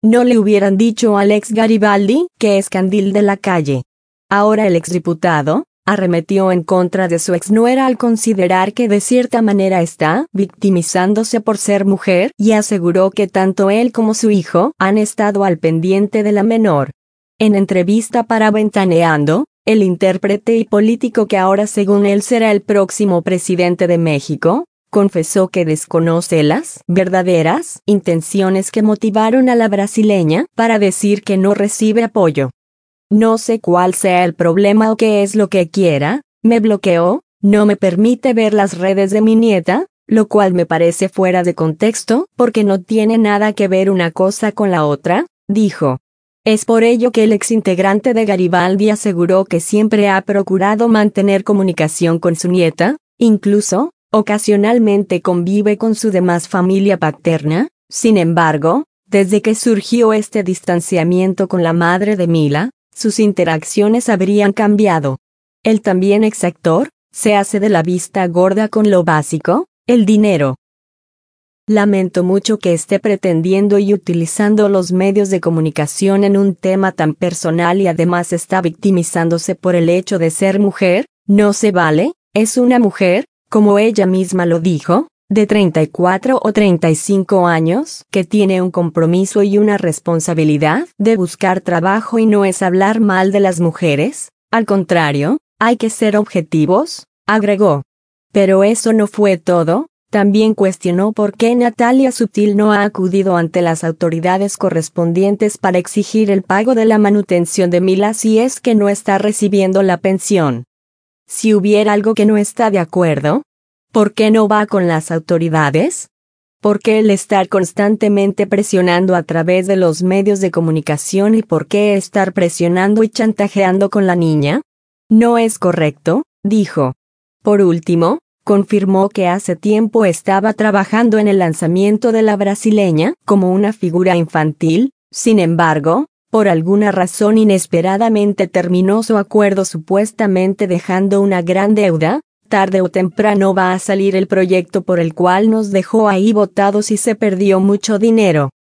no le hubieran dicho al ex Garibaldi que es candil de la calle. Ahora el exdiputado arremetió en contra de su exnuera al considerar que de cierta manera está victimizándose por ser mujer y aseguró que tanto él como su hijo han estado al pendiente de la menor. En entrevista para Ventaneando, el intérprete y político que ahora según él será el próximo presidente de México, confesó que desconoce las verdaderas intenciones que motivaron a la brasileña para decir que no recibe apoyo. No sé cuál sea el problema o qué es lo que quiera, me bloqueó, no me permite ver las redes de mi nieta, lo cual me parece fuera de contexto porque no tiene nada que ver una cosa con la otra, dijo. Es por ello que el exintegrante de Garibaldi aseguró que siempre ha procurado mantener comunicación con su nieta, incluso, ocasionalmente convive con su demás familia paterna. Sin embargo, desde que surgió este distanciamiento con la madre de Mila, sus interacciones habrían cambiado. El también exactor se hace de la vista gorda con lo básico, el dinero. Lamento mucho que esté pretendiendo y utilizando los medios de comunicación en un tema tan personal y además está victimizándose por el hecho de ser mujer. No se vale, es una mujer, como ella misma lo dijo, de 34 o 35 años, que tiene un compromiso y una responsabilidad de buscar trabajo y no es hablar mal de las mujeres, al contrario, hay que ser objetivos, agregó. Pero eso no fue todo, también cuestionó por qué Natalia Sutil no ha acudido ante las autoridades correspondientes para exigir el pago de la manutención de Mila si es que no está recibiendo la pensión. Si hubiera algo que no está de acuerdo, ¿por qué no va con las autoridades? ¿Por qué el estar constantemente presionando a través de los medios de comunicación y por qué estar presionando y chantajeando con la niña? No es correcto, dijo. Por último, confirmó que hace tiempo estaba trabajando en el lanzamiento de la brasileña como una figura infantil, sin embargo, por alguna razón inesperadamente terminó su acuerdo supuestamente dejando una gran deuda. Tarde o temprano va a salir el proyecto por el cual nos dejó ahí botados y se perdió mucho dinero.